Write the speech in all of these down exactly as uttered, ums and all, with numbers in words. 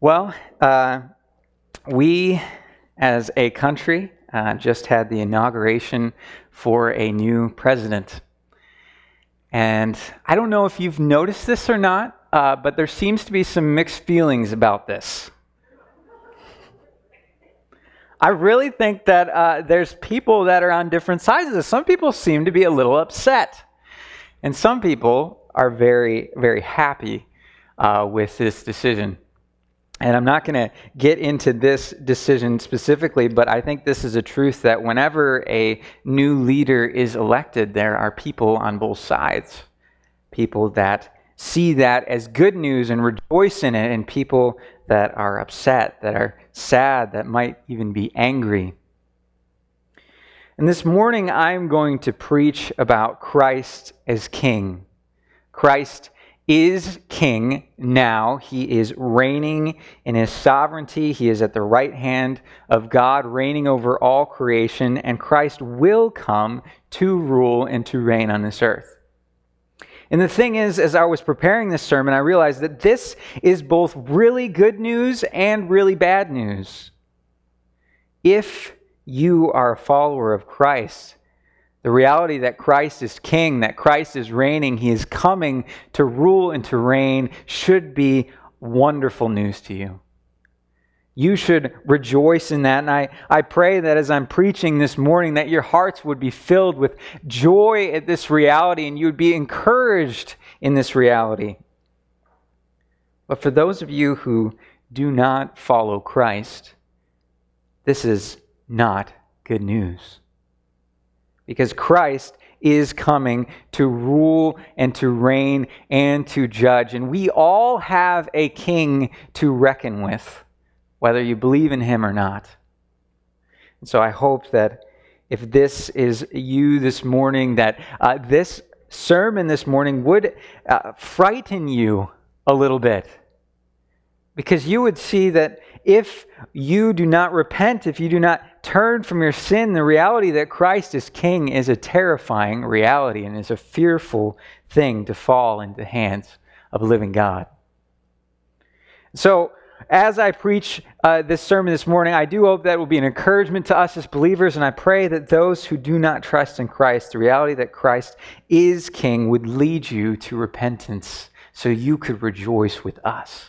Well, uh, we as a country uh, just had the inauguration for a new president. And I don't know if you've noticed this or not, uh, but there seems to be some mixed feelings about this. I really think that uh, there's people that are on different sides of this. Some people seem to be a little upset. And some people are very, very happy uh, with this decision. And I'm not going to get into this decision specifically, but I think this is a truth that whenever a new leader is elected, there are people on both sides. People that see that as good news and rejoice in it, and people that are upset, that are sad, that might even be angry. And this morning, I'm going to preach about Christ as King. Christ is King now. He is reigning in his sovereignty. He is at the right hand of God, reigning over all creation, and Christ will come to rule and to reign on this earth. And the thing is, as I was preparing this sermon, I realized that this is both really good news and really bad news. If you are a follower of Christ, the reality that Christ is King, that Christ is reigning, He is coming to rule and to reign, should be wonderful news to you. You should rejoice in that. And I, I pray that as I'm preaching this morning, that your hearts would be filled with joy at this reality and you would be encouraged in this reality. But for those of you who do not follow Christ, this is not good news. Because Christ is coming to rule and to reign and to judge. And we all have a king to reckon with, whether you believe in him or not. And so I hope that if this is you this morning, that uh, this sermon this morning would uh, frighten you a little bit. Because you would see that if you do not repent, if you do not turn from your sin, the reality that Christ is King is a terrifying reality and is a fearful thing to fall into the hands of a living God. So, as I preach uh, this sermon this morning, I do hope that it will be an encouragement to us as believers, and I pray that those who do not trust in Christ, the reality that Christ is King, would lead you to repentance so you could rejoice with us.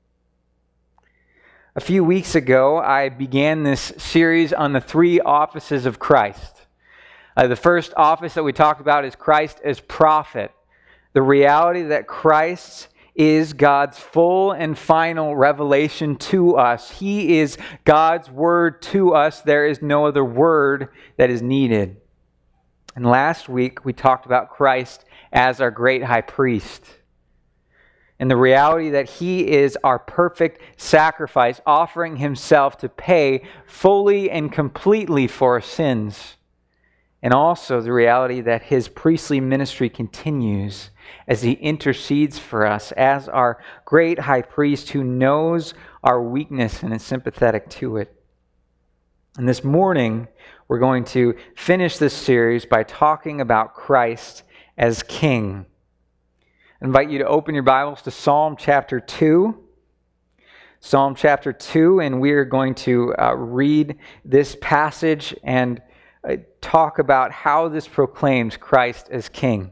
A few weeks ago, I began this series on the three offices of Christ. Uh, the first office that we talked about is Christ as prophet. The reality that Christ is God's full and final revelation to us. He is God's word to us. There is no other word that is needed. And last week, we talked about Christ as our great high priest. And the reality that He is our perfect sacrifice, offering Himself to pay fully and completely for our sins. And also the reality that His priestly ministry continues as He intercedes for us as our great high priest who knows our weakness and is sympathetic to it. And this morning, we're going to finish this series by talking about Christ as King. I invite you to open your Bibles to Psalm chapter two. Psalm chapter two, and we are going to uh, read this passage and uh, talk about how this proclaims Christ as King.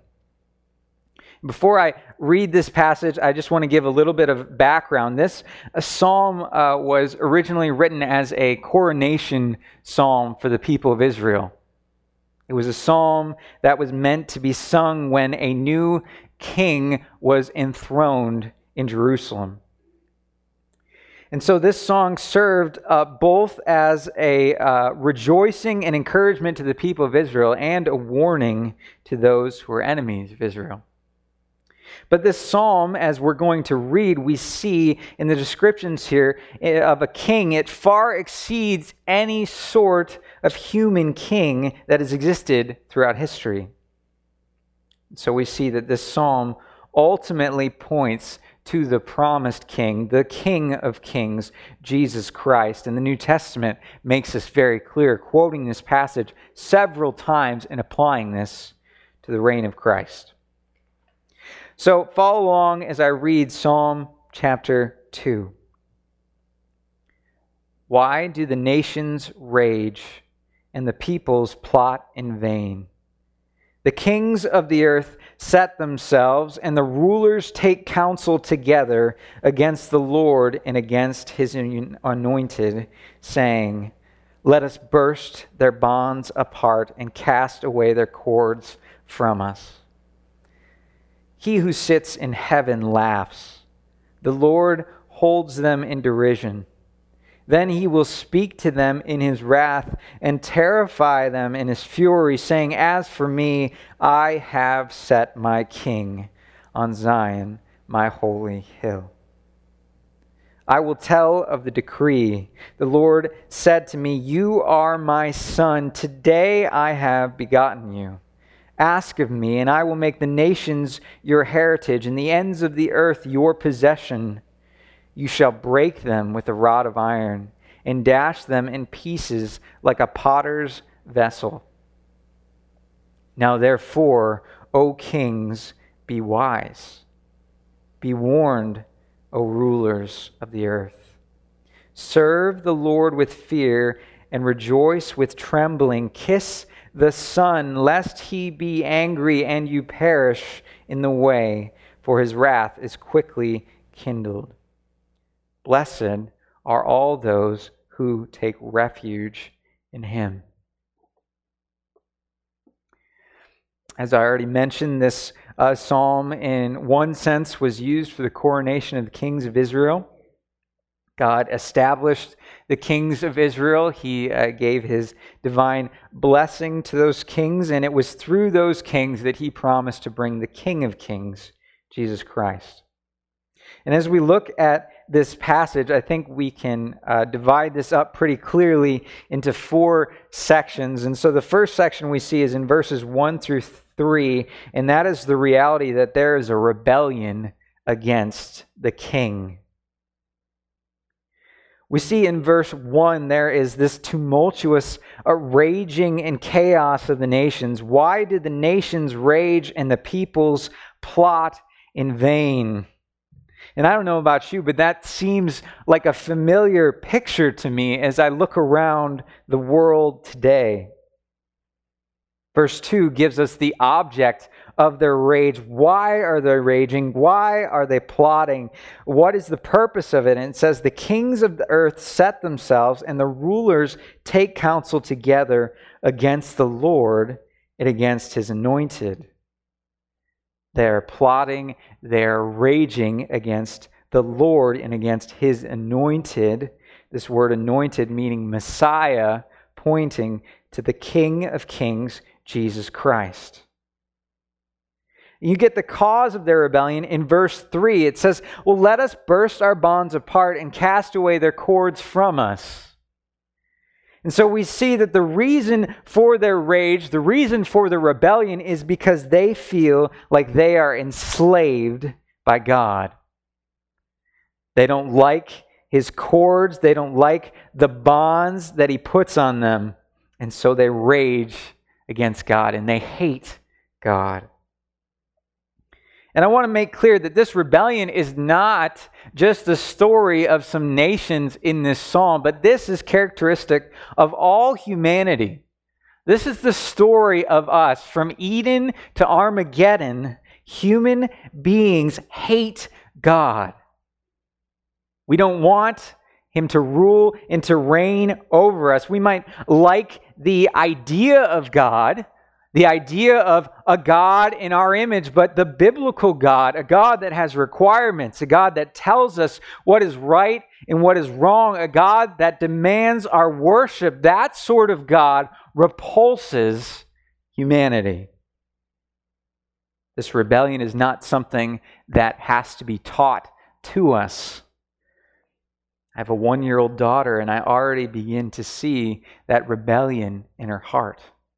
Before I read this passage, I just want to give a little bit of background. This a psalm uh, was originally written as a coronation psalm for the people of Israel. It was a psalm that was meant to be sung when a new king was enthroned in Jerusalem. And so this song served uh, both as a uh, rejoicing and encouragement to the people of Israel and a warning to those who were enemies of Israel. But this psalm, as we're going to read, we see in the descriptions here of a king, it far exceeds any sort of human king that has existed throughout history. So we see that this psalm ultimately points to the promised king, the King of Kings, Jesus Christ. And the New Testament makes this very clear, quoting this passage several times and applying this to the reign of Christ. So follow along as I read Psalm chapter two. Why do the nations rage and the peoples plot in vain? The kings of the earth set themselves, and the rulers take counsel together against the Lord and against his anointed, saying, let us burst their bonds apart and cast away their cords from us. He who sits in heaven laughs. The Lord holds them in derision. Then he will speak to them in his wrath and terrify them in his fury, saying, as for me, I have set my king on Zion, my holy hill. I will tell of the decree. The Lord said to me, you are my son. Today I have begotten you. Ask of me, and I will make the nations your heritage and the ends of the earth your possession. You shall break them with a rod of iron and dash them in pieces like a potter's vessel. Now therefore, O kings, be wise. Be warned, O rulers of the earth. Serve the Lord with fear and rejoice with trembling. Kiss the Son, lest he be angry and you perish in the way, for his wrath is quickly kindled. Blessed are all those who take refuge in him. As I already mentioned, this uh, psalm in one sense was used for the coronation of the kings of Israel. God established the kings of Israel. He uh, gave his divine blessing to those kings, and it was through those kings that he promised to bring the King of Kings, Jesus Christ. And as we look at this passage, I think we can uh, divide this up pretty clearly into four sections. And so the first section we see is in verses one through three, and that is the reality that there is a rebellion against the king. We see in verse one there is this tumultuous uh, raging and chaos of the nations. Why did the nations rage and the peoples plot in vain? And I don't know about you, but that seems like a familiar picture to me as I look around the world today. Verse two gives us the object of their rage. Why are they raging? Why are they plotting? What is the purpose of it? And it says, the kings of the earth set themselves, and the rulers take counsel together against the Lord and against his anointed. They're plotting, they're raging against the Lord and against his anointed. This word anointed meaning Messiah, pointing to the King of Kings, Jesus Christ. You get the cause of their rebellion in verse three. It says, well, let us burst our bonds apart and cast away their cords from us. And so we see that the reason for their rage, the reason for the rebellion is because they feel like they are enslaved by God. They don't like his cords. They don't like the bonds that he puts on them. And so they rage against God and they hate God. And I want to make clear that this rebellion is not just the story of some nations in this psalm, but this is characteristic of all humanity. This is the story of us. From Eden to Armageddon, human beings hate God. We don't want him to rule and to reign over us. We might like the idea of God, the idea of a God in our image, but the biblical God, a God that has requirements, a God that tells us what is right and what is wrong, a God that demands our worship, that sort of God repulses humanity. This rebellion is not something that has to be taught to us. I have a one-year-old daughter, and I already begin to see that rebellion in her heart.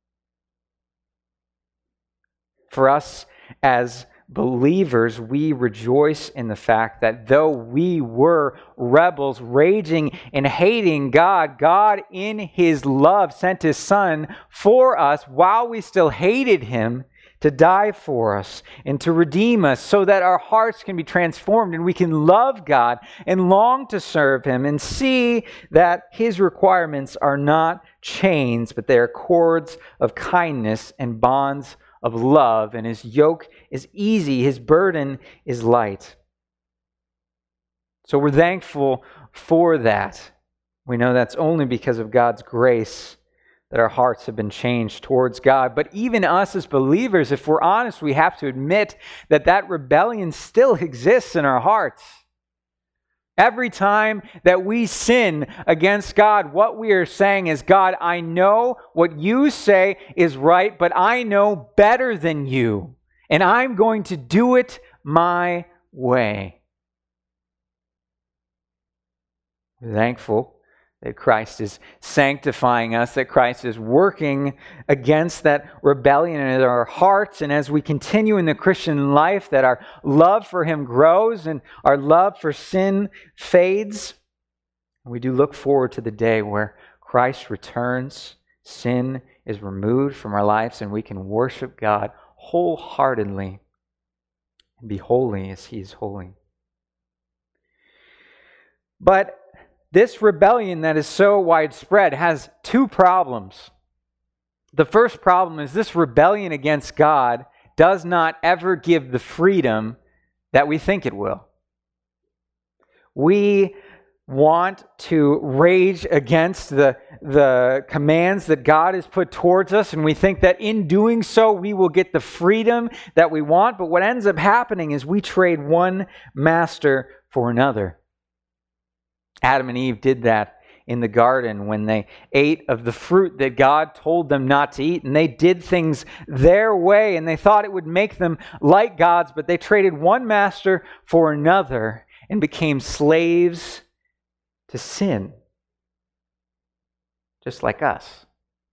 For us as believers, we rejoice in the fact that though we were rebels, raging and hating God, God in his love sent his Son for us while we still hated him to die for us and to redeem us so that our hearts can be transformed and we can love God and long to serve Him and see that His requirements are not chains, but they are cords of kindness and bonds of love. And His yoke is easy, His burden is light. So we're thankful for that. We know that's only because of God's grace that our hearts have been changed towards God. But even us as believers, if we're honest, we have to admit that that rebellion still exists in our hearts. Every time that we sin against God, what we are saying is, God, I know what you say is right, but I know better than you, and I'm going to do it my way. We're thankful that Christ is sanctifying us, that Christ is working against that rebellion in our hearts. And as we continue in the Christian life, that our love for Him grows and our love for sin fades. We do look forward to the day where Christ returns, sin is removed from our lives, and we can worship God wholeheartedly and be holy as He is holy. But this rebellion that is so widespread has two problems. The first problem is this rebellion against God does not ever give the freedom that we think it will. We want to rage against the, the commands that God has put towards us, and we think that in doing so we will get the freedom that we want. But what ends up happening is we trade one master for another. Adam and Eve did that in the garden when they ate of the fruit that God told them not to eat, and they did things their way, and they thought it would make them like gods, but they traded one master for another and became slaves to sin, just like us.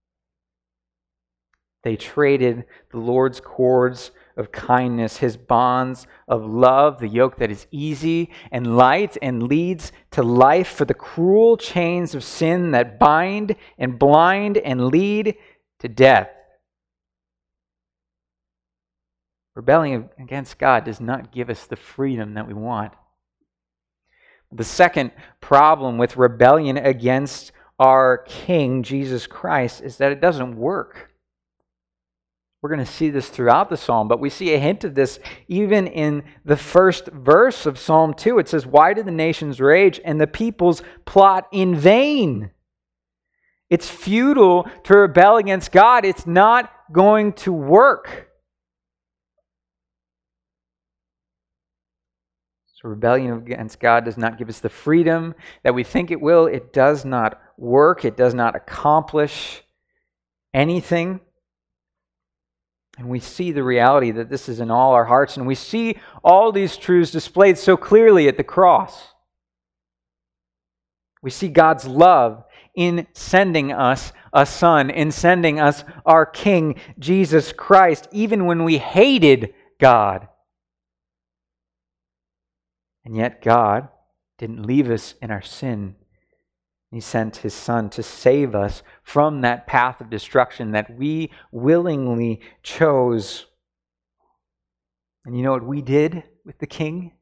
They traded the Lord's cords of kindness, His bonds of love, the yoke that is easy and light and leads to life, for the cruel chains of sin that bind and blind and lead to death. Rebelling against God does not give us the freedom that we want. The second problem with rebellion against our King, Jesus Christ, is that it doesn't work. We're going to see this throughout the psalm, but we see a hint of this even in the first verse of Psalm two. It says, "Why do the nations rage and the peoples plot in vain?" It's futile to rebel against God. It's not going to work. So rebellion against God does not give us the freedom that we think it will. It does not work. It does not accomplish anything. And we see the reality that this is in all our hearts, and we see all these truths displayed so clearly at the cross. We see God's love in sending us a Son, in sending us our King, Jesus Christ, even when we hated God. And yet God didn't leave us in our sin. He sent His Son to save us from that path of destruction that we willingly chose. And you know what we did with the King?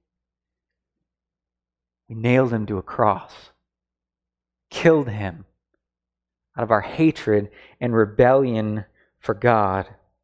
We nailed Him to a cross, killed Him out of our hatred and rebellion for God.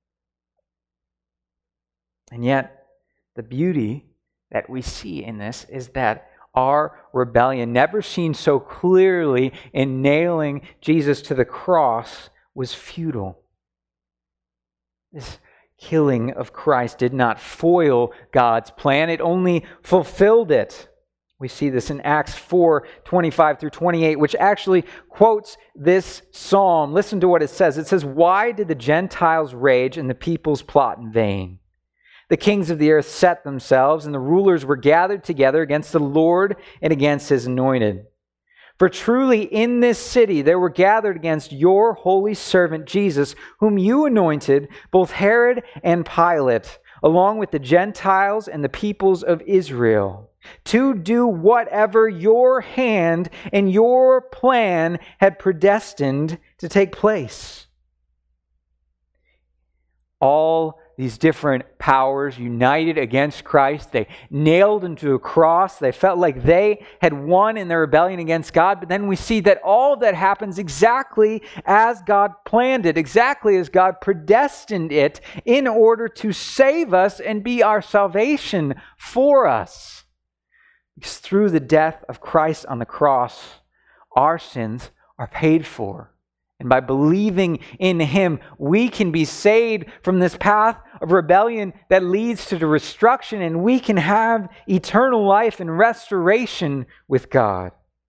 And yet, the beauty that we see in this is that our rebellion, never seen so clearly in nailing Jesus to the cross, was futile. This killing of Christ did not foil God's plan. It only fulfilled it. We see this in Acts four, twenty-five through twenty-eight, which actually quotes this psalm. Listen to what it says. It says, "Why did the Gentiles rage and the peoples plot in vain? The kings of the earth set themselves, and the rulers were gathered together against the Lord and against His anointed. For truly in this city there were gathered against your holy servant Jesus, whom you anointed, both Herod and Pilate, along with the Gentiles and the peoples of Israel, to do whatever your hand and your plan had predestined to take place." All these different powers united against Christ. They nailed him to a cross. They felt like they had won in their rebellion against God. But then we see that all of that happens exactly as God planned it, exactly as God predestined it in order to save us and be our salvation for us. Because through the death of Christ on the cross, our sins are paid for. And by believing in him, we can be saved from this path of rebellion that leads to the destruction, and we can have eternal life and restoration with God.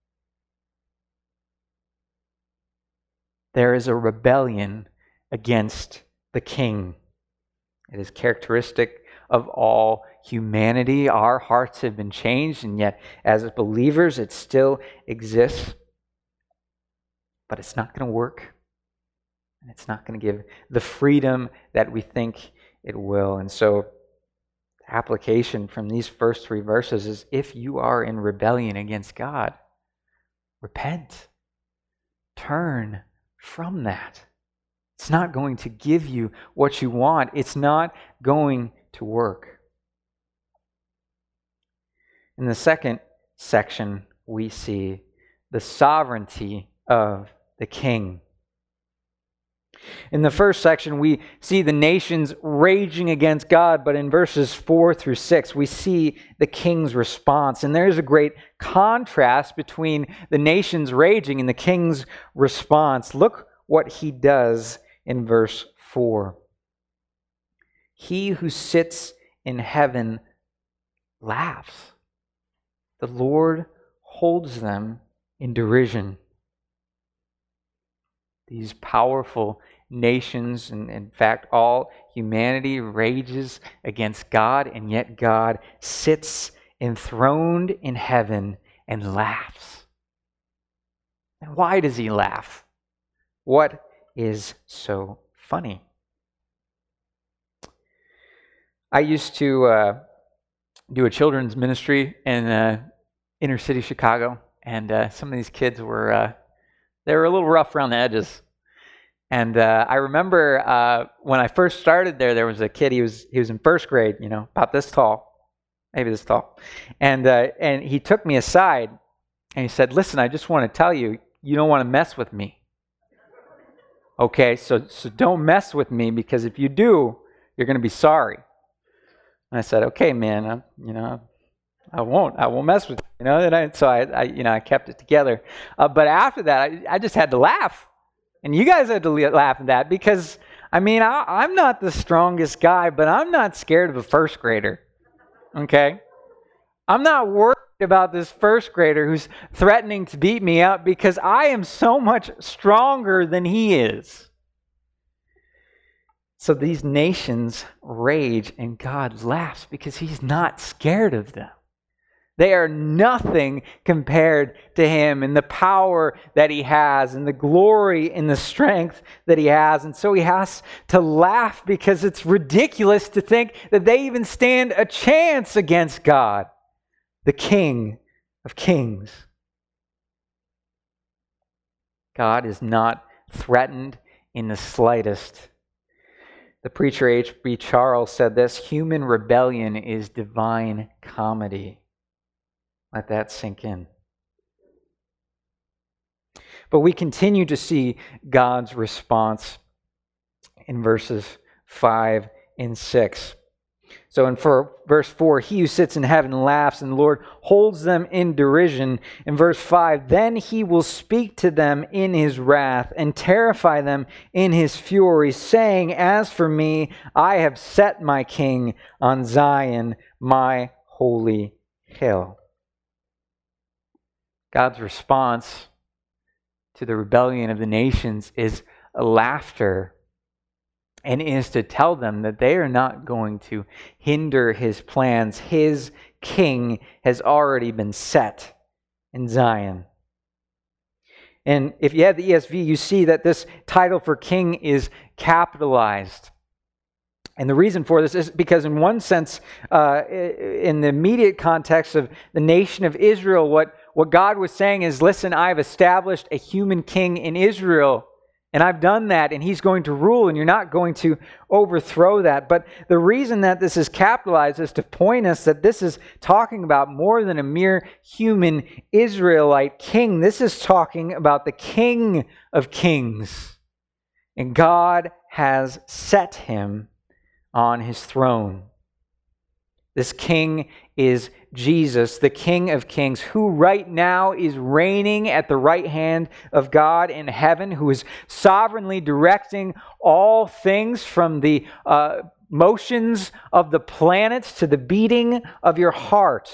There is a rebellion against the king. It is characteristic of all humanity. Our hearts have been changed, and yet as believers, it still exists. But it's not going to work. And it's not going to give the freedom that we think it will. And so, the application from these first three verses is if you are in rebellion against God, repent. Turn from that. It's not going to give you what you want. It's not going to work. In the second section, we see the sovereignty of the king. In the first section, we see the nations raging against God, but in verses four through six, we see the king's response. And there is a great contrast between the nations raging and the king's response. Look what he does in verse four. He who sits in heaven laughs. The Lord holds them in derision. These powerful nations, and in fact all humanity, rages against God, and yet God sits enthroned in heaven and laughs. And why does he laugh? What is so funny? I used to uh, do a children's ministry in uh, inner city Chicago, and uh, some of these kids were uh, they were a little rough around the edges. And uh, I remember uh, when I first started there, there was a kid. He was he was in first grade, you know, about this tall, maybe this tall, and uh, and he took me aside and he said, "Listen, I just want to tell you, you don't want to mess with me. Okay, so so don't mess with me, because if you do, you're going to be sorry." And I said, "Okay, man, I, you know, I won't. I won't mess with you." You know, and I, so I, I, you know, I kept it together. Uh, but after that, I, I just had to laugh, and you guys had to laugh at that, because I mean, I, I'm not the strongest guy, but I'm not scared of a first grader. Okay, I'm not worried about this first grader who's threatening to beat me up, because I am so much stronger than he is. So these nations rage, and God laughs because he's not scared of them. They are nothing compared to him and the power that he has and the glory and the strength that he has. And so he has to laugh, because it's ridiculous to think that they even stand a chance against God, the King of Kings. God is not threatened in the slightest. The preacher H B Charles said this: human rebellion is divine comedy. Let that sink in. But we continue to see God's response in verses five and six. So in for verse four, he who sits in heaven laughs, and the Lord holds them in derision. In verse five, then he will speak to them in his wrath and terrify them in his fury, saying, as for me, I have set my king on Zion, my holy hill. God's response to the rebellion of the nations is laughter, and is to tell them that they are not going to hinder his plans. His king has already been set in Zion. And if you have the E S V, you see that this title for king is capitalized. And the reason for this is because in one sense, uh, in the immediate context of the nation of Israel, what, what God was saying is, listen, I've established a human king in Israel, And I've done that, and he's going to rule, and you're not going to overthrow that. But the reason that this is capitalized is to point us that this is talking about more than a mere human Israelite king. This is talking about the King of Kings. And God has set him on his throne. This king is Jesus, the King of Kings, who right now is reigning at the right hand of God in heaven, who is sovereignly directing all things from the uh, motions of the planets to the beating of your heart.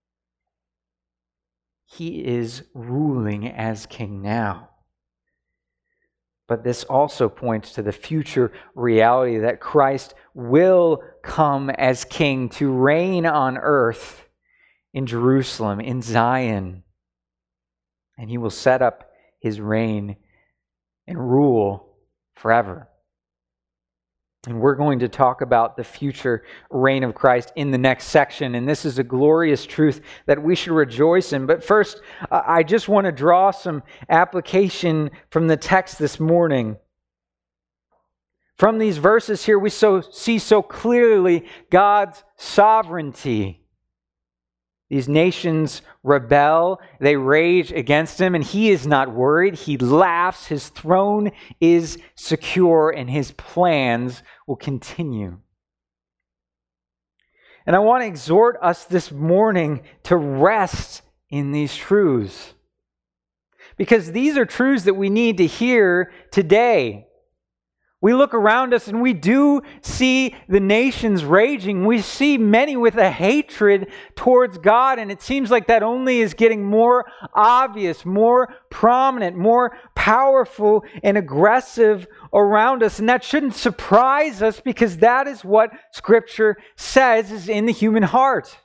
He is ruling as king now. But this also points to the future reality that Christ will come as king to reign on earth in Jerusalem, in Zion. And he will set up his reign and rule forever. And we're going to talk about the future reign of Christ in the next section. And this is a glorious truth that we should rejoice in. But first, I just want to draw some application from the text this morning. From these verses here, we so see so clearly God's sovereignty. These nations rebel, they rage against him, and he is not worried. He laughs. His throne is secure, and his plans will continue. And I want to exhort us this morning to rest in these truths, because these are truths that we need to hear today. We look around us and we do see the nations raging. We see many with a hatred towards God, and it seems like that only is getting more obvious, more prominent, more powerful and aggressive around us. And that shouldn't surprise us, because that is what Scripture says is in the human heart.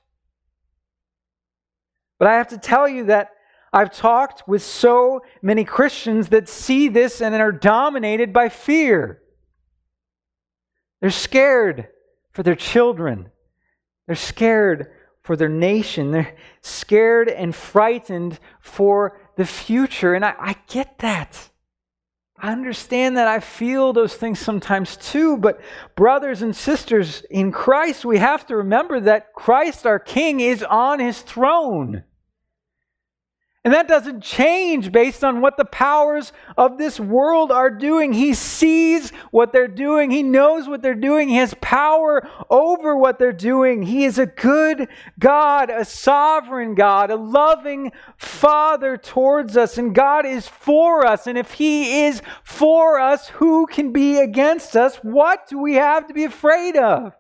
But I have to tell you that I've talked with so many Christians that see this and are dominated by fear. They're scared for their children. They're scared for their nation. They're scared and frightened for the future. And I, I get that. I understand that. I feel those things sometimes too. But brothers and sisters in Christ, we have to remember that Christ, our King, is on his throne. And that doesn't change based on what the powers of this world are doing. He sees what they're doing. He knows what they're doing. He has power over what they're doing. He is a good God, a sovereign God, a loving Father towards us. And God is for us. And if He is for us, who can be against us? What do we have to be afraid of?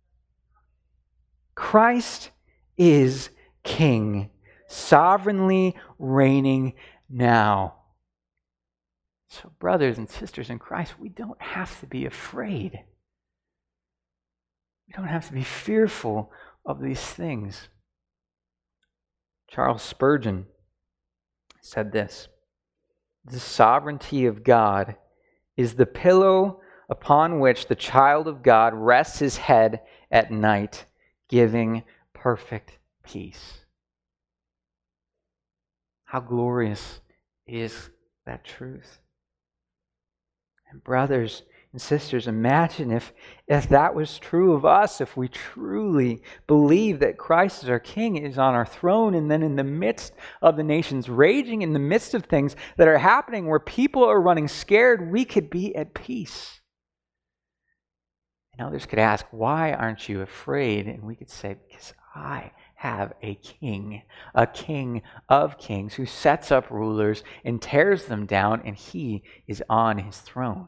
Christ is King, sovereignly reigning now. So, brothers and sisters in Christ, we don't have to be afraid. We don't have to be fearful of these things. Charles Spurgeon said this: "The sovereignty of God is the pillow upon which the child of God rests his head at night, giving perfect peace." How glorious is that truth? And brothers and sisters, imagine if, if that was true of us, if we truly believe that Christ is our King, is on our throne, and then in the midst of the nations raging, in the midst of things that are happening where people are running scared, we could be at peace. And others could ask, why aren't you afraid? And we could say, because I have a king, a king of kings who sets up rulers and tears them down, and he is on his throne.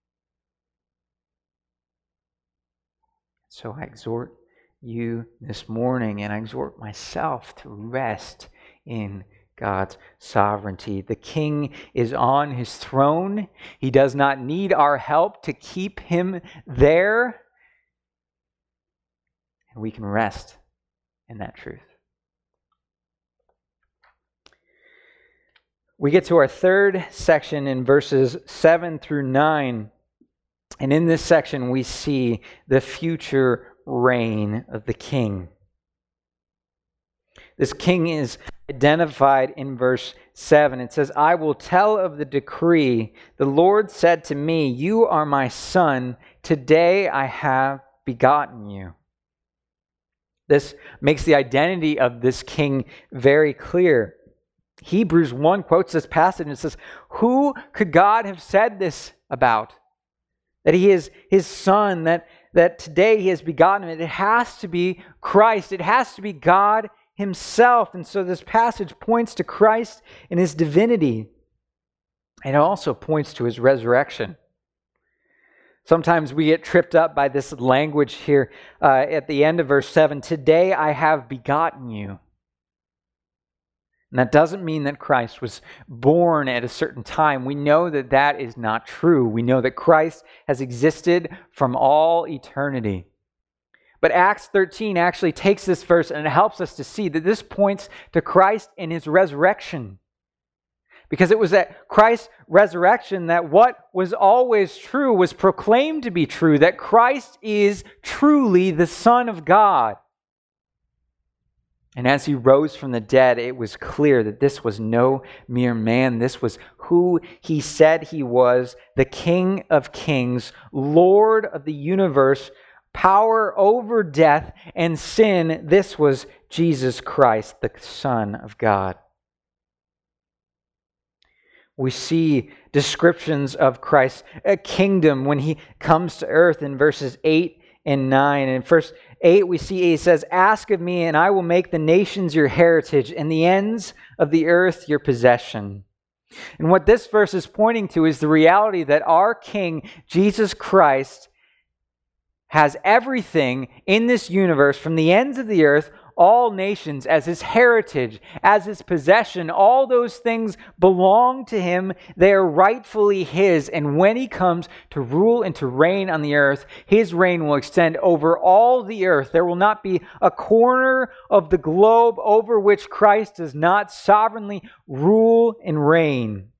So I exhort you this morning, and I exhort myself to rest in God's sovereignty. The king is on his throne. He does not need our help to keep him there. And we can rest in that truth. We get to our third section in verses seven through nine. And in this section, we see the future reign of the king. This king is identified in verse seven. It says, I will tell of the decree. The Lord said to me, you are my son. Today I have begotten you. This makes the identity of this king very clear. Hebrews one quotes this passage and says, who could God have said this about? That he is his son, that, that today he has begotten him. It has to be Christ. It has to be God himself. And so this passage points to Christ and his divinity. And it also points to his resurrection. Sometimes we get tripped up by this language here uh, at the end of verse seven. Today I have begotten you. And that doesn't mean that Christ was born at a certain time. We know that that is not true. We know that Christ has existed from all eternity. But Acts thirteen actually takes this verse and it helps us to see that this points to Christ and his resurrection. Because it was at Christ's resurrection that what was always true was proclaimed to be true, that Christ is truly the Son of God. And as he rose from the dead, it was clear that this was no mere man. This was who he said he was, the King of Kings, Lord of the universe, power over death and sin. This was Jesus Christ, the Son of God. We see descriptions of Christ's kingdom when he comes to earth in verses eight and nine. And in verse eight, we see he says, ask of me, and I will make the nations your heritage, and the ends of the earth your possession. And what this verse is pointing to is the reality that our King, Jesus Christ, has everything in this universe, from the ends of the earth, all nations, as his heritage, as his possession. All those things belong to him. They are rightfully his. And when he comes to rule and to reign on the earth, his reign will extend over all the earth. There will not be a corner of the globe over which Christ does not sovereignly rule and reign.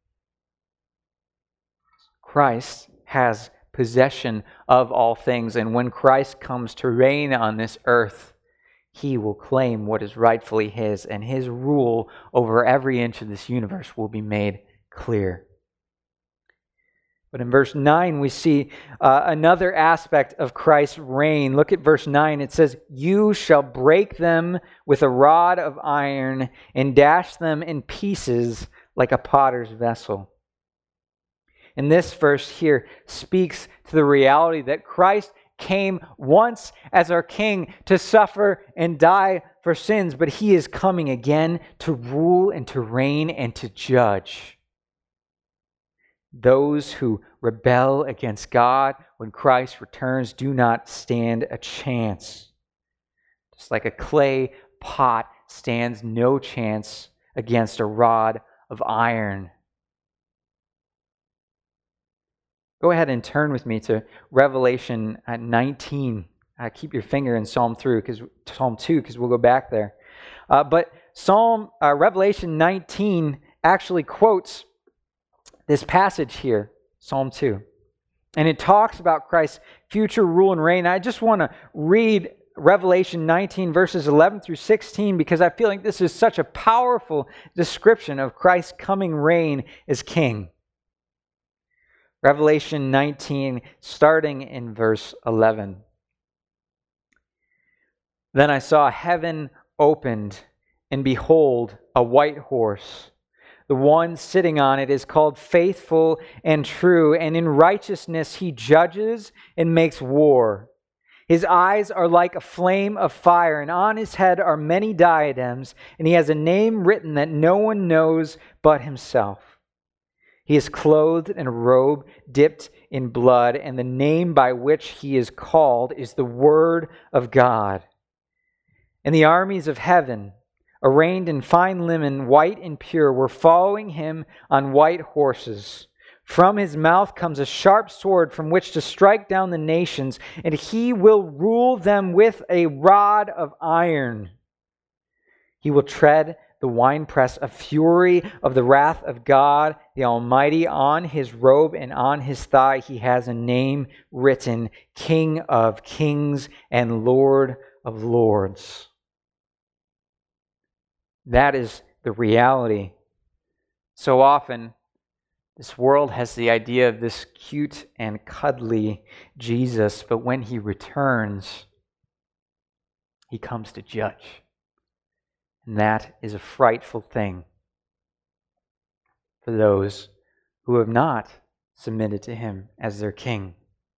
Christ has possession of all things. And when Christ comes to reign on this earth, he will claim what is rightfully his, and his rule over every inch of this universe will be made clear. But in verse nine, we see uh, another aspect of Christ's reign. Look at verse nine. It says, you shall break them with a rod of iron and dash them in pieces like a potter's vessel. And this verse here speaks to the reality that Christ came once as our king to suffer and die for sins, but he is coming again to rule and to reign and to judge. Those who rebel against God when Christ returns do not stand a chance. Just like a clay pot stands no chance against a rod of iron. Go ahead and turn with me to Revelation nineteen. Uh, keep your finger in Psalm through, because Psalm two, because we'll go back there. Uh, but Psalm uh, Revelation nineteen actually quotes this passage here, Psalm two, and it talks about Christ's future rule and reign. I just want to read Revelation nineteen, verses eleven through sixteen, because I feel like this is such a powerful description of Christ's coming reign as King. Revelation nineteen, starting in verse eleven. Then I saw heaven opened, and behold, a white horse. The one sitting on it is called Faithful and True, and in righteousness he judges and makes war. His eyes are like a flame of fire, and on his head are many diadems, and he has a name written that no one knows but himself. He is clothed in a robe dipped in blood, and the name by which he is called is the Word of God. And the armies of heaven, arrayed in fine linen, white and pure, were following him on white horses. From his mouth comes a sharp sword from which to strike down the nations, and he will rule them with a rod of iron. He will tread the winepress of fury of the wrath of God the Almighty. On his robe and on his thigh he has a name written, King of Kings and Lord of Lords. That is the reality. So often, this world has the idea of this cute and cuddly Jesus, but when he returns, he comes to judge. And that is a frightful thing for those who have not submitted to him as their king.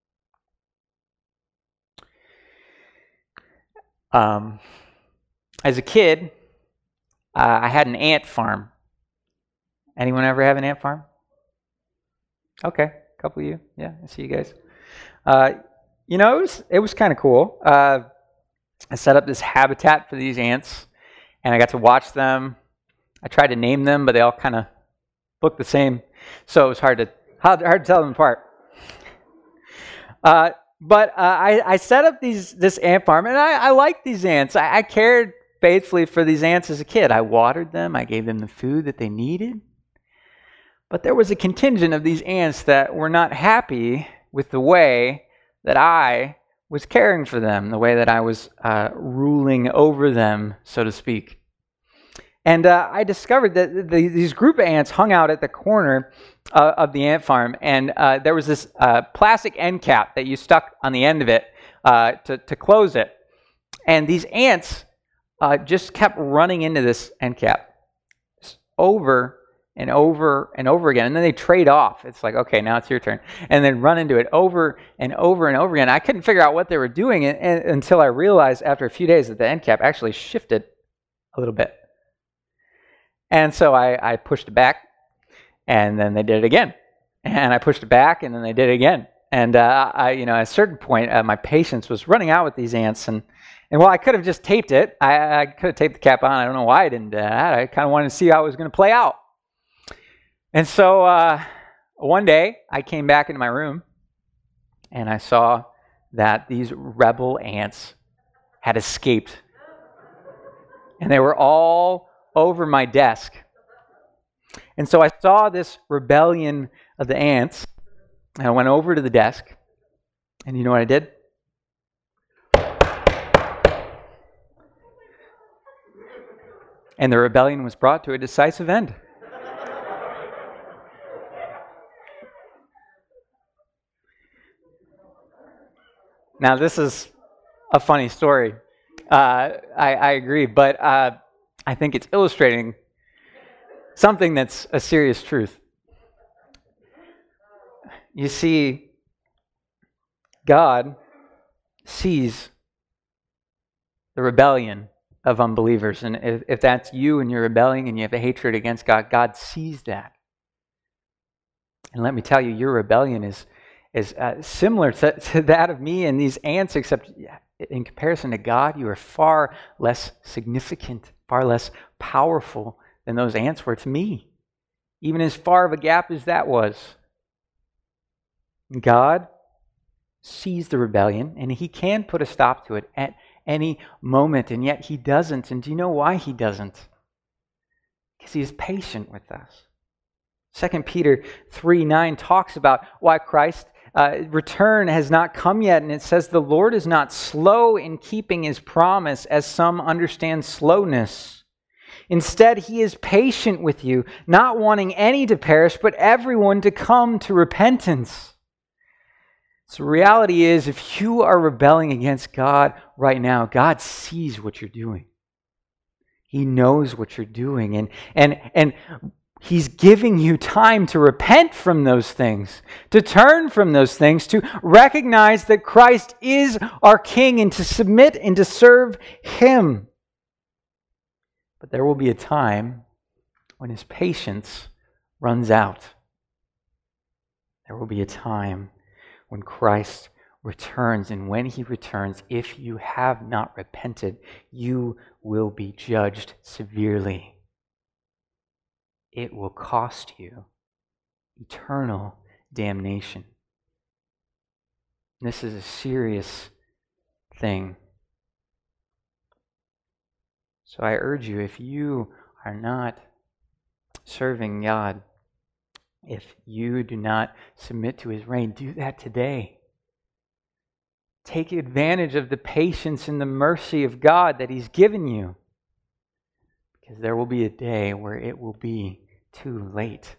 Um, as a kid, uh, I had an ant farm. Anyone ever have an ant farm? Okay, a couple of you. Yeah, I see you guys. Uh, you know, it was, it was kind of cool. Uh, I set up this habitat for these ants, and I got to watch them. I tried to name them, but they all kind of looked the same, so it was hard to hard, hard to tell them apart. Uh, but uh, I, I set up these this ant farm, and I, I liked these ants. I, I cared faithfully for these ants as a kid. I watered them. I gave them the food that they needed. But there was a contingent of these ants that were not happy with the way that I was caring for them, the way that I was uh, ruling over them, so to speak. And uh, I discovered that the, these group of ants hung out at the corner uh, of the ant farm, and uh, there was this uh, plastic end cap that you stuck on the end of it uh, to, to close it. And these ants uh, just kept running into this end cap over and over and over again. And then they trade off. It's like, okay, now it's your turn. And then run into it over and over and over again. I couldn't figure out what they were doing and, and, until I realized after a few days that the end cap actually shifted a little bit. And so I, I pushed it back, and then they did it again. And I pushed it back, and then they did it again. And uh, I, you know, at a certain point, uh, my patience was running out with these ants. And, and well, I could have just taped it. I, I could have taped the cap on. I don't know why I didn't do that. I kind of wanted to see how it was going to play out. And so uh, one day, I came back into my room, and I saw that these rebel ants had escaped. And they were all over my desk. And so I saw this rebellion of the ants, and I went over to the desk, and you know what I did? And the rebellion was brought to a decisive end. Now, this is a funny story. Uh, I, I agree, but uh, I think it's illustrating something that's a serious truth. You see, God sees the rebellion of unbelievers. And if, if that's you and you're rebelling and you have a hatred against God, God sees that. And let me tell you, your rebellion is is uh, similar to, to that of me and these ants, except in comparison to God, you are far less significant, far less powerful than those ants were to me, even as far of a gap as that was. God sees the rebellion, and he can put a stop to it at any moment, and yet he doesn't. And do you know why he doesn't? Because he is patient with us. Second Peter three nine talks about why Christ's uh, return has not come yet, and it says, "The Lord is not slow in keeping his promise, as some understand slowness. Instead, he is patient with you, not wanting any to perish, but everyone to come to repentance." So the reality is, if you are rebelling against God right now, God sees what you're doing. He knows what you're doing, and and and He's giving you time to repent from those things, to turn from those things, to recognize that Christ is our King, and to submit and to serve Him. But there will be a time when His patience runs out. There will be a time when Christ returns, and when He returns, if you have not repented, you will be judged severely. It will cost you eternal damnation. This is a serious thing. So I urge you, if you are not serving God, if you do not submit to His reign, do that today. Take advantage of the patience and the mercy of God that He's given you. because there will be a day where it will be too late.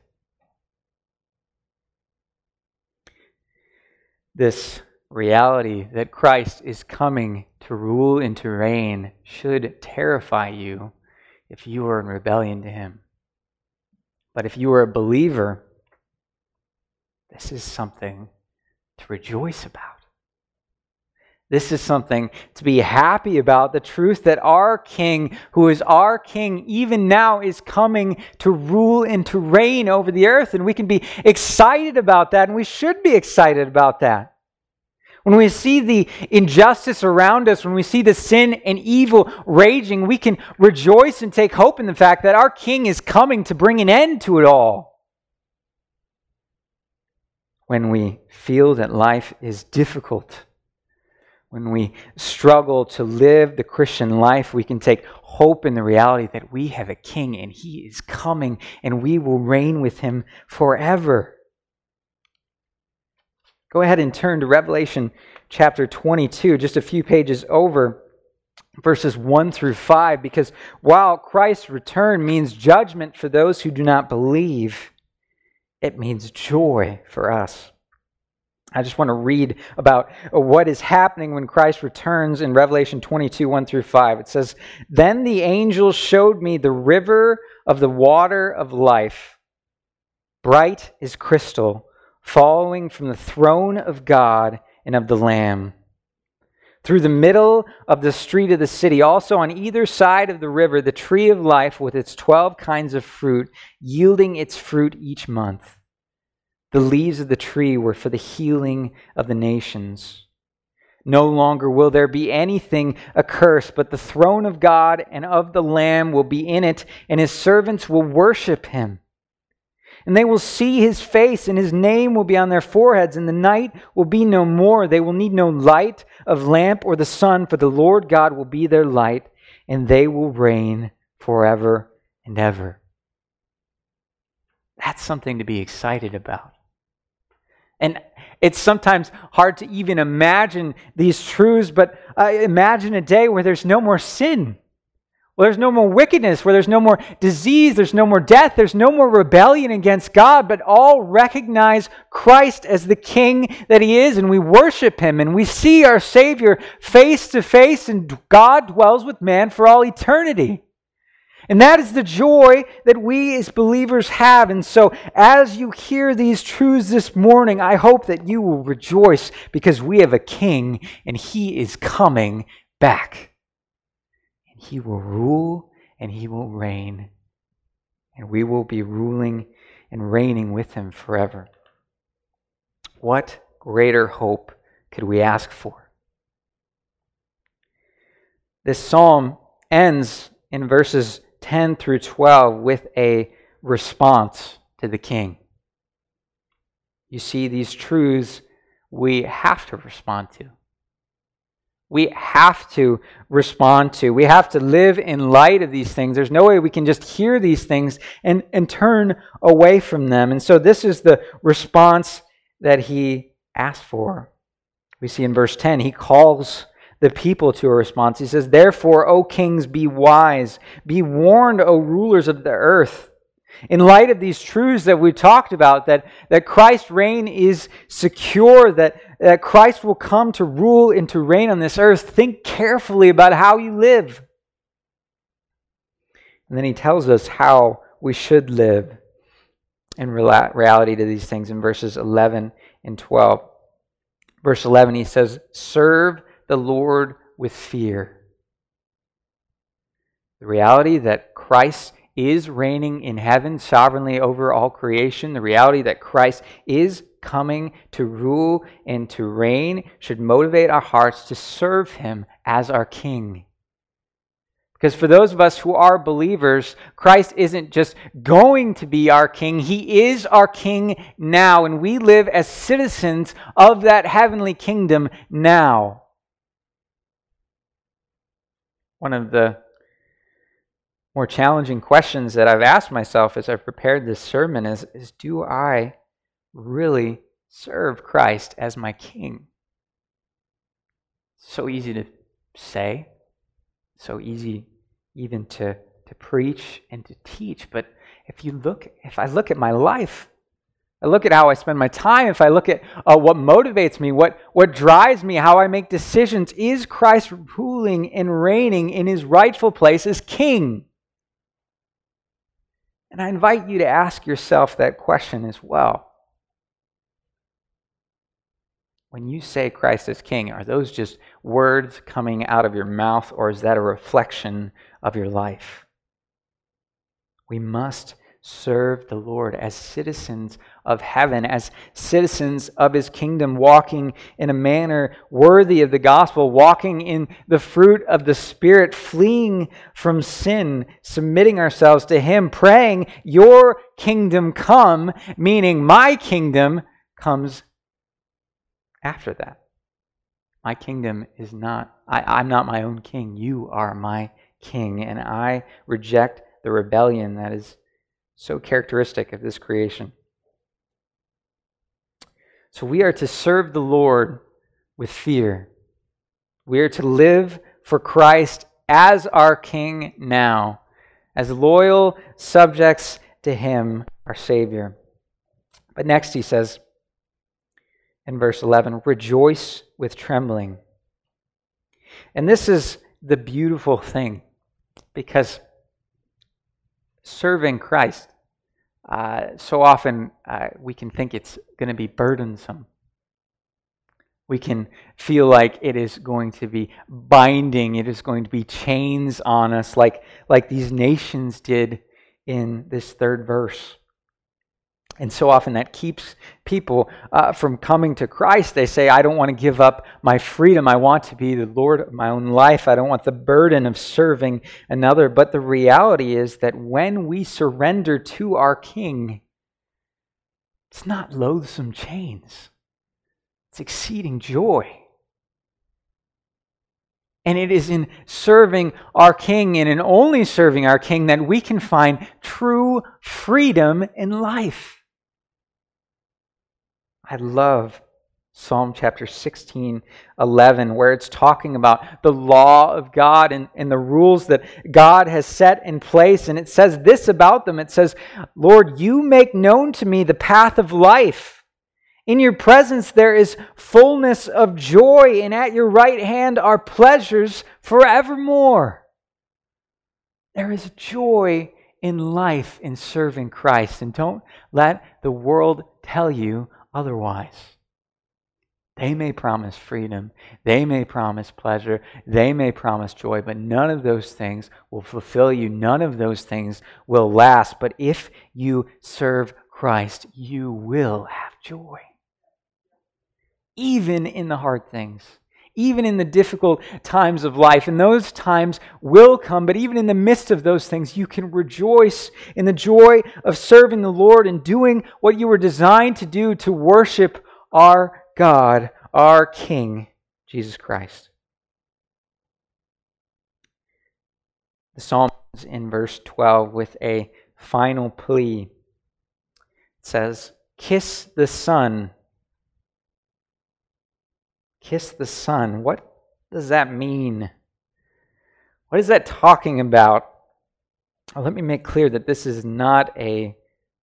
This reality that Christ is coming to rule and to reign should terrify you if you are in rebellion to Him. But if you are a believer, this is something to rejoice about. This is something to be happy about. The truth that our King, who is our King even now, is coming to rule and to reign over the earth. And we can be excited about that, and we should be excited about that. When we see the injustice around us, when we see the sin and evil raging, we can rejoice and take hope in the fact that our King is coming to bring an end to it all. When we feel that life is difficult, when we struggle to live the Christian life, we can take hope in the reality that we have a King and He is coming and we will reign with Him forever. Go ahead and turn to Revelation chapter twenty-two, just a few pages over, verses one through five, because while Christ's return means judgment for those who do not believe, it means joy for us. I just want to read about what is happening when Christ returns in Revelation twenty-two, one through five. It says, "Then the angel showed me the river of the water of life, bright as crystal, falling from the throne of God and of the Lamb. Through the middle of the street of the city, also on either side of the river, the tree of life with its twelve kinds of fruit, yielding its fruit each month. The leaves of the tree were for the healing of the nations. No longer will there be anything accursed, but the throne of God and of the Lamb will be in it, and His servants will worship Him. And they will see His face, and His name will be on their foreheads, and the night will be no more. They will need no light of lamp or the sun, for the Lord God will be their light, and they will reign forever and ever." That's something to be excited about. And it's sometimes hard to even imagine these truths, but uh, imagine a day where there's no more sin, where there's no more wickedness, where there's no more disease, there's no more death, there's no more rebellion against God, but all recognize Christ as the King that He is, and we worship Him, and we see our Savior face to face, and God dwells with man for all eternity. And that is the joy that we as believers have. And so as you hear these truths this morning, I hope that you will rejoice because we have a King and He is coming back. And He will rule and He will reign. And we will be ruling and reigning with Him forever. What greater hope could we ask for? This psalm ends in verses ten through twelve with a response to the King. You see, these truths we have to respond to. We have to respond to. We have to live in light of these things. There's no way we can just hear these things and, and turn away from them. And so this is the response that he asked for. We see in verse ten, he calls the people to a response. He says, "Therefore, O kings, be wise. Be warned, O rulers of the earth." In light of these truths that we talked about, that, that Christ's reign is secure, that, that Christ will come to rule and to reign on this earth, think carefully about how you live. And then he tells us how we should live in reality to these things in verses eleven and twelve. Verse eleven, he says, "Serve the Lord with fear." The reality that Christ is reigning in heaven sovereignly over all creation, the reality that Christ is coming to rule and to reign should motivate our hearts to serve Him as our King. Because for those of us who are believers, Christ isn't just going to be our King. He is our King now, and we live as citizens of that heavenly kingdom now. One of the more challenging questions that I've asked myself as I've prepared this sermon is, is do I really serve Christ as my King? So easy to say, so easy even to, to to preach and to teach. But if you look, if I look at my life, I look at how I spend my time, if I look at uh, what motivates me, what, what drives me, how I make decisions, is Christ ruling and reigning in his rightful place as king? And I invite you to ask yourself that question as well. When you say Christ is king, are those just words coming out of your mouth, or is that a reflection of your life? We must serve the Lord as citizens of heaven, as citizens of his kingdom, walking in a manner worthy of the gospel, walking in the fruit of the Spirit, fleeing from sin, submitting ourselves to him, praying, your kingdom come, meaning my kingdom comes after that. My kingdom is not, I, I'm not my own king. You are my king, and I reject the rebellion that is so characteristic of this creation. So we are to serve the Lord with fear. We are to live for Christ as our King now, as loyal subjects to him, our Savior. But next he says in verse eleven, rejoice with trembling. And this is the beautiful thing, because serving Christ, uh, so often uh, we can think it's going to be burdensome. We can feel like it is going to be binding, it is going to be chains on us, like, like these nations did in this third verse. And so often that keeps people uh, from coming to Christ. They say, I don't want to give up my freedom. I want to be the Lord of my own life. I don't want the burden of serving another. But the reality is that when we surrender to our King, it's not loathsome chains. It's exceeding joy. And it is in serving our King and in only serving our King that we can find true freedom in life. I love Psalm chapter sixteen, eleven, where it's talking about the law of God and, and the rules that God has set in place. And it says this about them. It says, Lord, you make known to me the path of life. In your presence there is fullness of joy, and at your right hand are pleasures forevermore. There is joy in life in serving Christ, and don't let the world tell you otherwise. They may promise freedom, they may promise pleasure, they may promise joy, but none of those things will fulfill you. None of those things will last. But if you serve Christ, you will have joy. Even in the hard things, even in the difficult times of life, and those times will come, but even in the midst of those things, you can rejoice in the joy of serving the Lord and doing what you were designed to do, to worship our God, our King, Jesus Christ. The psalm ends in verse twelve with a final plea. It says, kiss the Son. Kiss the Son. What does that mean? What is that talking about? Well, let me make clear that this is not a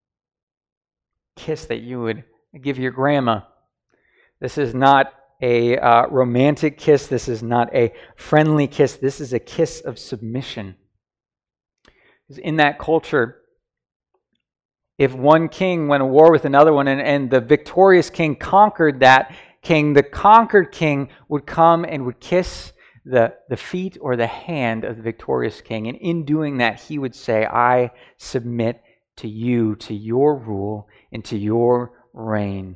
kiss that you would give your grandma. This is not a uh, romantic kiss. This is not a friendly kiss. This is a kiss of submission. In that culture, if one king went to war with another one and, and the victorious king conquered that king, the conquered king would come and would kiss the, the feet or the hand of the victorious king. And in doing that, he would say, I submit to you, to your rule, and to your reign.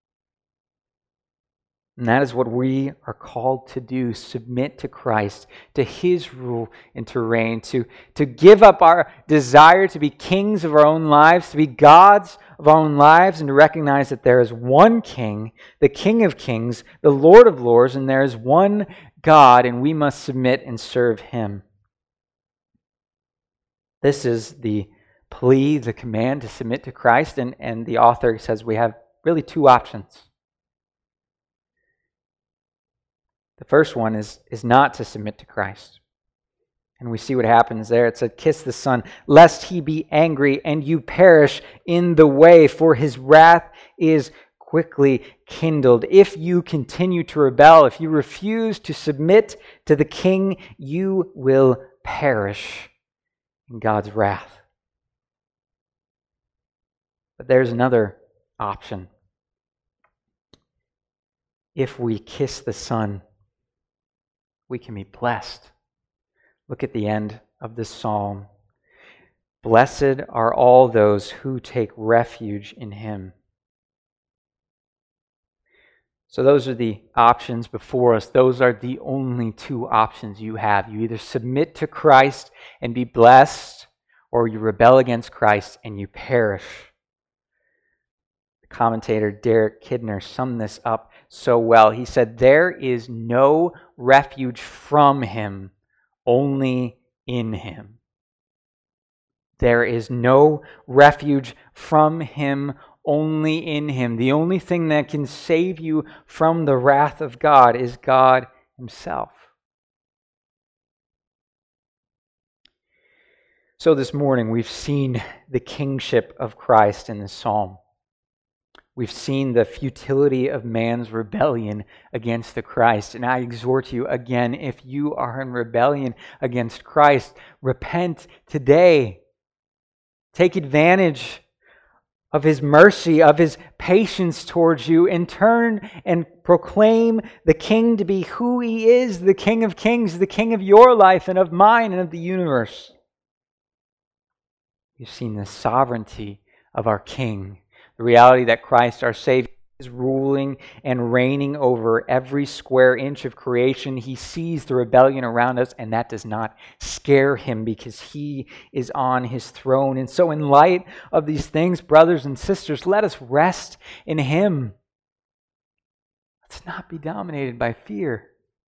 And that is what we are called to do, submit to Christ, to his rule and to reign, to, to give up our desire to be kings of our own lives, to be gods of our own lives, and to recognize that there is one King, the King of Kings, the Lord of Lords, and there is one God, and we must submit and serve him. This is the plea, the command to submit to Christ, and, and the author says we have really two options. The first one is, is not to submit to Christ. And we see what happens there. It said, kiss the Son, lest he be angry and you perish in the way, for his wrath is quickly kindled. If you continue to rebel, if you refuse to submit to the king, you will perish in God's wrath. But there's another option. If we kiss the Son, we can be blessed. Look at the end of this psalm. Blessed are all those who take refuge in him. So those are the options before us. Those are the only two options you have. You either submit to Christ and be blessed, or you rebel against Christ and you perish. The commentator Derek Kidner summed this up so well. He said, there is no refuge from him, only in him. There is no refuge from him, only in him. The only thing that can save you from the wrath of God is God himself. So this morning we've seen the kingship of Christ in this psalm. We've seen the futility of man's rebellion against the Christ. And I exhort you again, if you are in rebellion against Christ, repent today. Take advantage of his mercy, of his patience towards you, and turn and proclaim the King to be who he is, the King of Kings, the King of your life and of mine and of the universe. You've seen the sovereignty of our King, the reality that Christ, our Savior, is ruling and reigning over every square inch of creation. He sees the rebellion around us, and that does not scare him because he is on his throne. And so in light of these things, brothers and sisters, let us rest in him. Let's not be dominated by fear.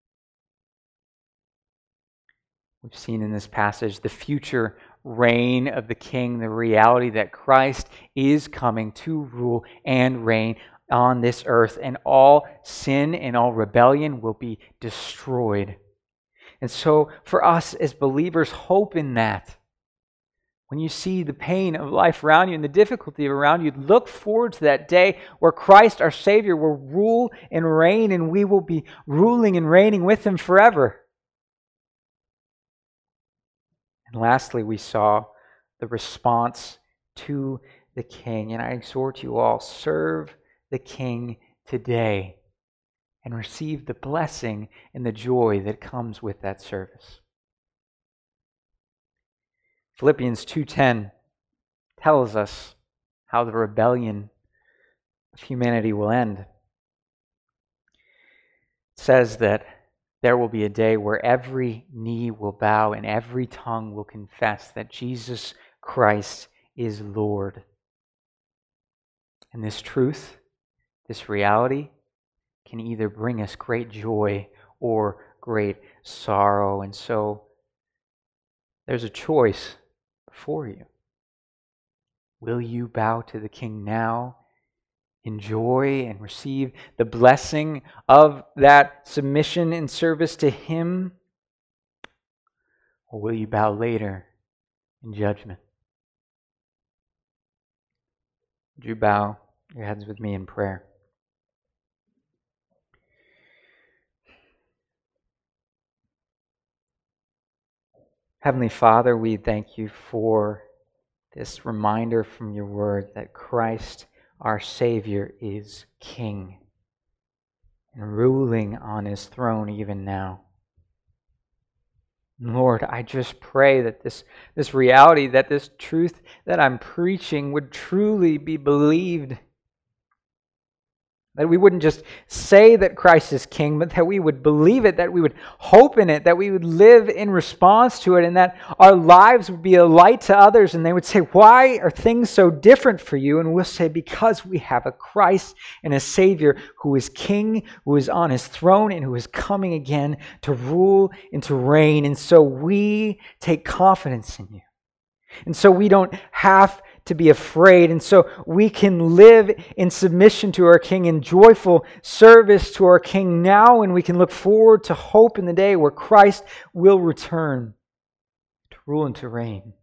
We've seen in this passage the future reign of the King, the reality that Christ is coming to rule and reign on this earth, and all sin and all rebellion will be destroyed. And so for us as believers, hope in that. When you see the pain of life around you and the difficulty around you, look forward to that day where Christ, our Savior, will rule and reign, and we will be ruling and reigning with him forever. And lastly, we saw the response to the King. And I exhort you all, serve the King today and receive the blessing and the joy that comes with that service. Philippians two ten tells us how the rebellion of humanity will end. It says that there will be a day where every knee will bow and every tongue will confess that Jesus Christ is Lord. And this truth, this reality, can either bring us great joy or great sorrow. And so there's a choice before you. Will you bow to the King now? Enjoy and receive the blessing of that submission and service to him? Or will you bow later in judgment? Would you bow your heads with me in prayer? Heavenly Father, we thank you for this reminder from your word that Christ, our Savior, is King and ruling on his throne even now. Lord, I just pray that this, this reality, that this truth that I'm preaching would truly be believed. That we wouldn't just say that Christ is King, but that we would believe it, that we would hope in it, that we would live in response to it, and that our lives would be a light to others, and they would say, why are things so different for you? And we'll say, because we have a Christ and a Savior who is King, who is on his throne, and who is coming again to rule and to reign. And so we take confidence in you. And so we don't have to be afraid. And so we can live in submission to our King, in joyful service to our King now, and we can look forward to hope in the day where Christ will return. rule and to reign.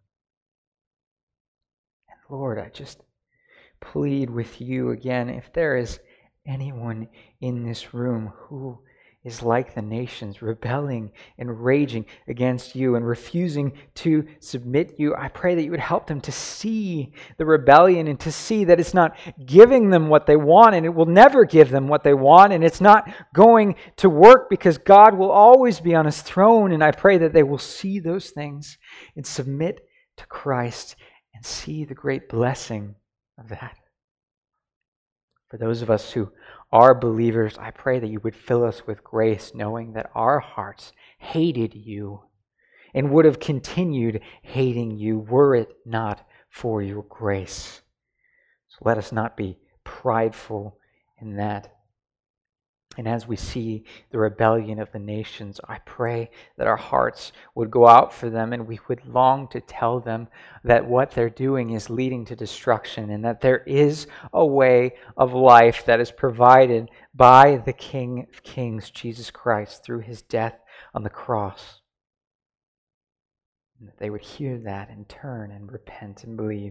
And Lord, I just plead with you again, if there is anyone in this room who is like the nations, rebelling and raging against you and refusing to submit you, I pray that you would help them to see the rebellion and to see that it's not giving them what they want, and it will never give them what they want, and it's not going to work because God will always be on his throne. And I pray that they will see those things and submit to Christ and see the great blessing of that. For those of us who are believers, I pray that you would fill us with grace, knowing that our hearts hated you and would have continued hating you were it not for your grace. So let us not be prideful in that. And as we see the rebellion of the nations, I pray that our hearts would go out for them and we would long to tell them that what they're doing is leading to destruction and that there is a way of life that is provided by the King of Kings, Jesus Christ, through his death on the cross. And that they would hear that and turn and repent and believe.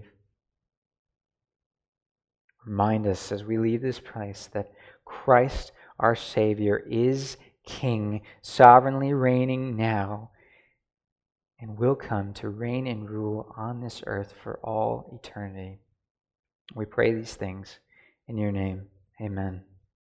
Remind us as we leave this place that Christ, our Savior, is King, sovereignly reigning now, and will come to reign and rule on this earth for all eternity. We pray these things in your name. Amen.